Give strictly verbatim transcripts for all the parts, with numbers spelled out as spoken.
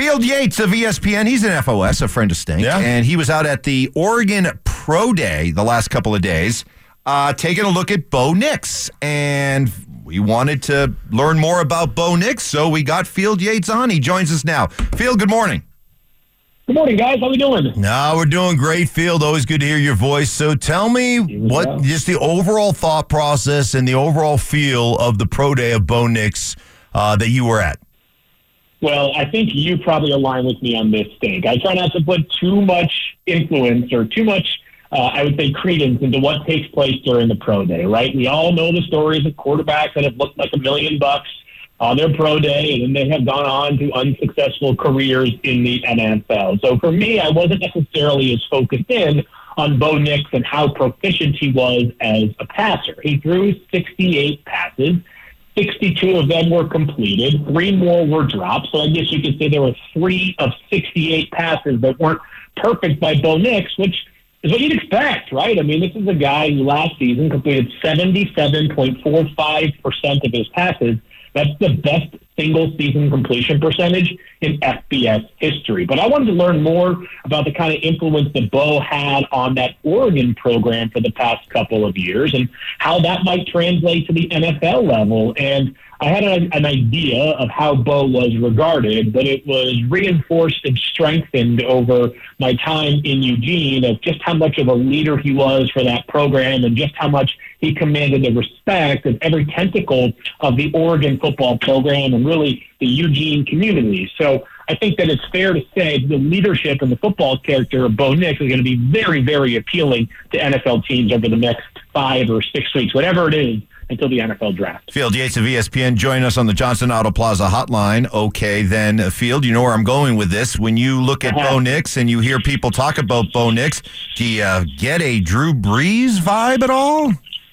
Field Yates of E S P N, he's an F O S, a friend of Stink, yeah. and he was out at the Oregon Pro Day the last couple of days, uh, taking a look at Bo Nix, and we wanted to learn more about Bo Nix, so we got Field Yates on. He joins us now. Field, good morning. Good morning, guys. How we doing? No, we're doing great, Field. Always good to hear your voice. So tell me what just the overall thought process and the overall feel of the Pro Day of Bo Nix uh, that you were at. Well, I think you probably align with me on this, Stink. I try not to put too much influence or too much, uh, I would say, credence into what takes place during the Pro Day, right? We all know the stories of quarterbacks that have looked like a million bucks on their pro day, and then they have gone on to unsuccessful careers in the N F L. So for me, I wasn't necessarily as focused in on Bo Nix and how proficient he was as a passer. He threw sixty-eight passes. sixty-two of them were completed. Three more were dropped. So I guess you could say there were three of sixty-eight passes that weren't perfect by Bo Nix, which is what you'd expect, right? I mean, this is a guy who last season completed seventy-seven point four five percent of his passes. That's the best single-season completion percentage in F B S history. But I wanted to learn more about the kind of influence that Bo had on that Oregon program for the past couple of years and how that might translate to the N F L level. And I had a, an idea of how Bo was regarded, but it was reinforced and strengthened over my time in Eugene of just how much of a leader he was for that program and just how much he commanded the respect of every tentacle of the Oregon football program and really the Eugene community. So I think that it's fair to say the leadership and the football character of Bo Nix is going to be very, very appealing to N F L teams over the next five or six weeks, whatever it is, until the N F L draft. Field Yates of E S P N join us on the Johnson Auto Plaza hotline. Okay, then, uh, Field, you know where I'm going with this. When you look at uh-huh. Bo Nix and you hear people talk about Bo Nix, do you uh, get a Drew Brees vibe at all?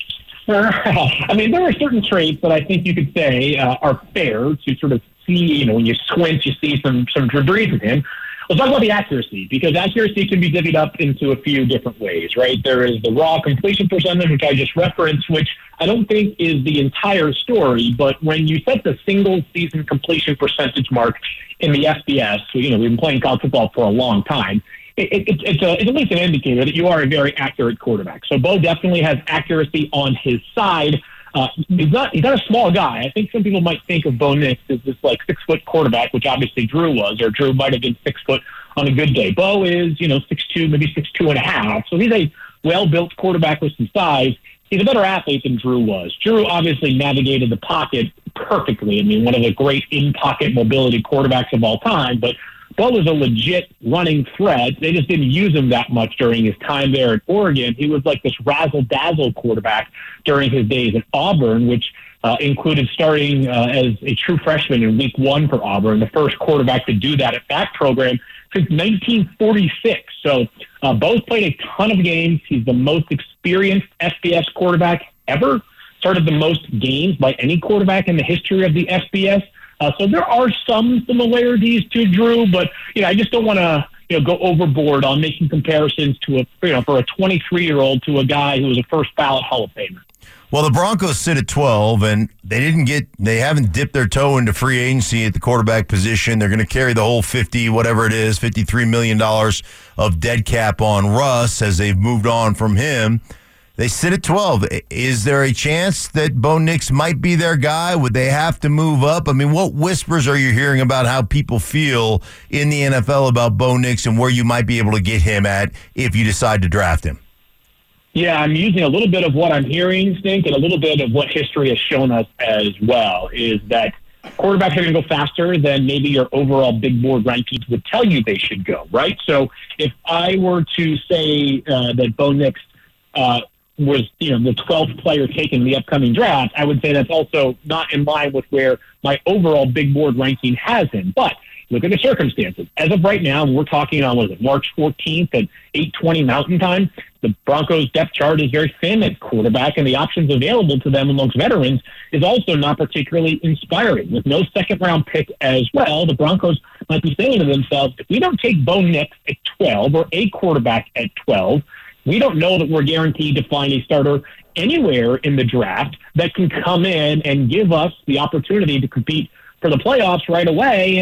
I mean, there are certain traits that I think you could say uh, are fair to sort of see, you know, when you squint, you see some, some Drew Brees in him. Let's talk about the accuracy, because accuracy can be divvied up into a few different ways, right? There is the raw completion percentage, which I just referenced, which I don't think is the entire story, but when you set the single-season completion percentage mark in the F B S, so, you know, we've been playing college football for a long time, it, it, it's, a, it's at least an indicator that you are a very accurate quarterback. So Bo definitely has accuracy on his side. Uh, he's not he's not a small guy. I think some people might think of Bo Nix as this like six foot quarterback, which obviously Drew was, or Drew might have been six foot on a good day. Bo is, you know, six two, maybe six two and a half. So he's a well built quarterback with some size. He's a better athlete than Drew was. Drew obviously navigated the pocket perfectly. I mean, one of the great in pocket mobility quarterbacks of all time, but Bo was a legit running threat. They just didn't use him that much during his time there at Oregon. He was like this razzle-dazzle quarterback during his days at Auburn, which uh, included starting uh, as a true freshman in week one for Auburn, the first quarterback to do that at that program since nineteen forty-six. So uh, Bo's played a ton of games. He's the most experienced F B S quarterback ever, started the most games by any quarterback in the history of the F B S. Uh, so there are some similarities to Drew, but you know, I just don't want to you know go overboard on making comparisons to a you know for a twenty-three-year-old to a guy who was a first ballot Hall of Famer. Well, the Broncos sit at twelve, and they didn't get they haven't dipped their toe into free agency at the quarterback position. They're going to carry the whole fifty, whatever it is, fifty-three million dollars of dead cap on Russ as they've moved on from him. They sit at twelve. Is there a chance that Bo Nix might be their guy? Would they have to move up? I mean, what whispers are you hearing about how people feel in the N F L about Bo Nix and where you might be able to get him at if you decide to draft him? Yeah, I'm using a little bit of what I'm hearing, Stink, and a little bit of what history has shown us as well, is that quarterbacks are going to go faster than maybe your overall big board rankings would tell you they should go, right? So if I were to say uh, that Bo Nix uh, was, you know, the twelfth player taken in the upcoming draft, I would say that's also not in line with where my overall big board ranking has him. But look at the circumstances. As of right now, we're talking on, what is it, March fourteenth at eight twenty Mountain Time. The Broncos' depth chart is very thin at quarterback, and the options available to them amongst veterans is also not particularly inspiring. With no second-round pick as well, the Broncos might be saying to themselves, if we don't take Bo Nix at twelve or a quarterback at twelve, we don't know that we're guaranteed to find a starter anywhere in the draft that can come in and give us the opportunity to compete for the playoffs right away. And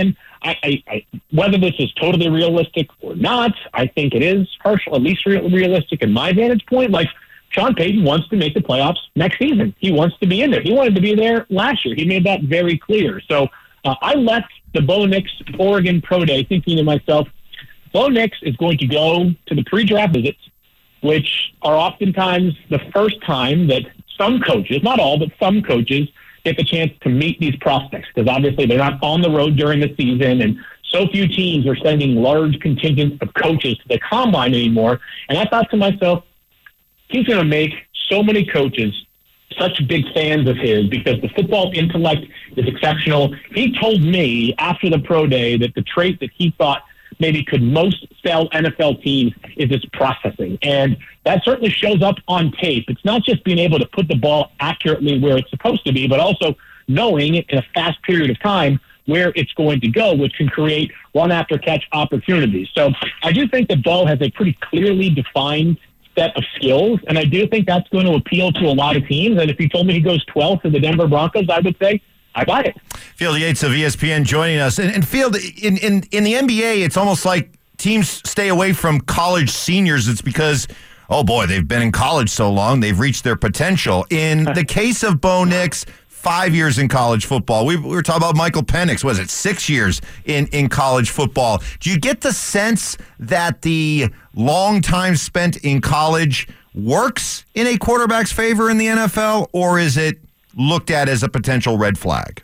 I, I, I, whether this is totally realistic or not, I think it is partial, at least real, realistic in my vantage point. Like, Sean Payton wants to make the playoffs next season. He wants to be in there. He wanted to be there last year. He made that very clear. So uh, I left the Bo Nix Oregon Pro Day thinking to myself, Bo Nix is going to go to the pre-draft visits, which are oftentimes the first time that some coaches, not all, but some coaches, get the chance to meet these prospects, because obviously they're not on the road during the season, and so few teams are sending large contingents of coaches to the combine anymore. And I thought to myself, he's going to make so many coaches such big fans of his because the football intellect is exceptional. He told me after the pro day that the trait that he thought maybe could most sell N F L teams is its processing. And that certainly shows up on tape. It's not just being able to put the ball accurately where it's supposed to be, but also knowing in a fast period of time where it's going to go, which can create run-after-catch opportunities. So I do think that Bo has a pretty clearly defined set of skills, and I do think that's going to appeal to a lot of teams. And if you told me he goes twelfth to the Denver Broncos, I would say I buy it. Field Yates of E S P N joining us. And, and Field, in, in, in the N B A, it's almost like teams stay away from college seniors. It's because, oh boy, they've been in college so long, they've reached their potential. In the case of Bo Nix, five years in college football. We, we were talking about Michael Penix. Was it six years in, in college football? Do you get the sense that the long time spent in college works in a quarterback's favor in the N F L, or is it looked at as a potential red flag?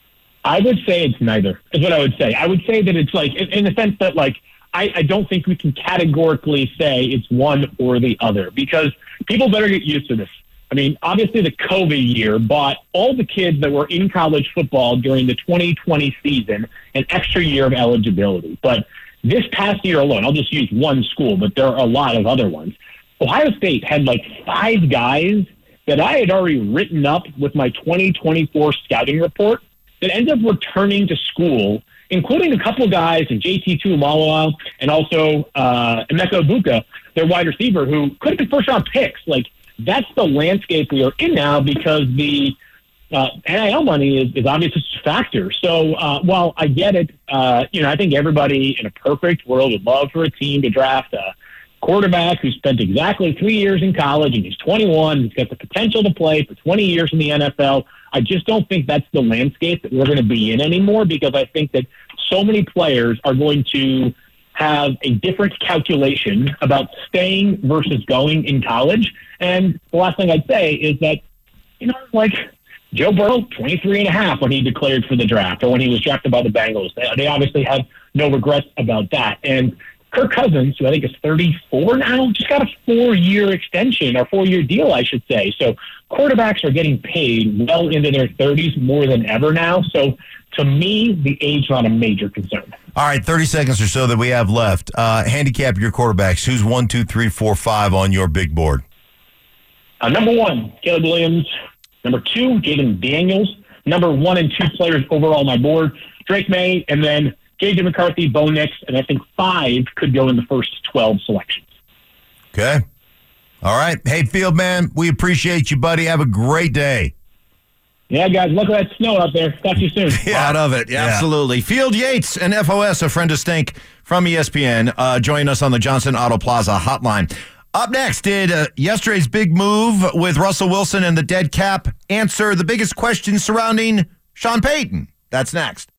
I would say it's neither, is what I would say. I would say that it's like, in, in the sense that, like, I, I don't think we can categorically say it's one or the other, because people better get used to this. I mean, obviously the COVID year bought all the kids that were in college football during the twenty twenty season an extra year of eligibility. But this past year alone, I'll just use one school, but there are a lot of other ones. Ohio State had like five guys that I had already written up with my twenty twenty-four scouting report that ended up returning to school, including a couple of guys in J T Tuimoloau and also uh, Emeka Egbuka, their wide receiver, who could have been first-round picks. Like, that's the landscape we are in now, because the uh, N I L money is, is obviously a factor. So uh, while I get it, uh, you know, I think everybody in a perfect world would love for a team to draft a quarterback who spent exactly three years in college and he's twenty-one. He's got the potential to play for twenty years in the N F L. I just don't think that's the landscape that we're going to be in anymore, because I think that so many players are going to have a different calculation about staying versus going in college. And the last thing I'd say is that, you know, like Joe Burrow, twenty-three and a half when he declared for the draft, or when he was drafted by the Bengals. They, they obviously have no regrets about that. And Kirk Cousins, who I think is thirty-four now, just got a four-year extension, or four-year deal, I should say. So quarterbacks are getting paid well into their thirties more than ever now. So to me, the age is not a major concern. All right, thirty seconds or so that we have left. Uh, handicap your quarterbacks. Who's one, two, three, four, five on your big board? Uh, number one, Caleb Williams. Number two, Jaden Daniels. Number one and two players overall on my board, Drake May, and then J J McCarthy, Bo Nix, and I think five could go in the first twelve selections. Okay. All right. Hey, Field man, we appreciate you, buddy. Have a great day. Yeah, guys, look at that snow out there. Talk to you soon. Yeah, out of it. Yeah, Yeah. absolutely. Field Yates and F O S, a friend of Stink from E S P N, uh, joining us on the Johnson Auto Plaza hotline. Up next, did uh, yesterday's big move with Russell Wilson and the dead cap answer the biggest questions surrounding Sean Payton? That's next.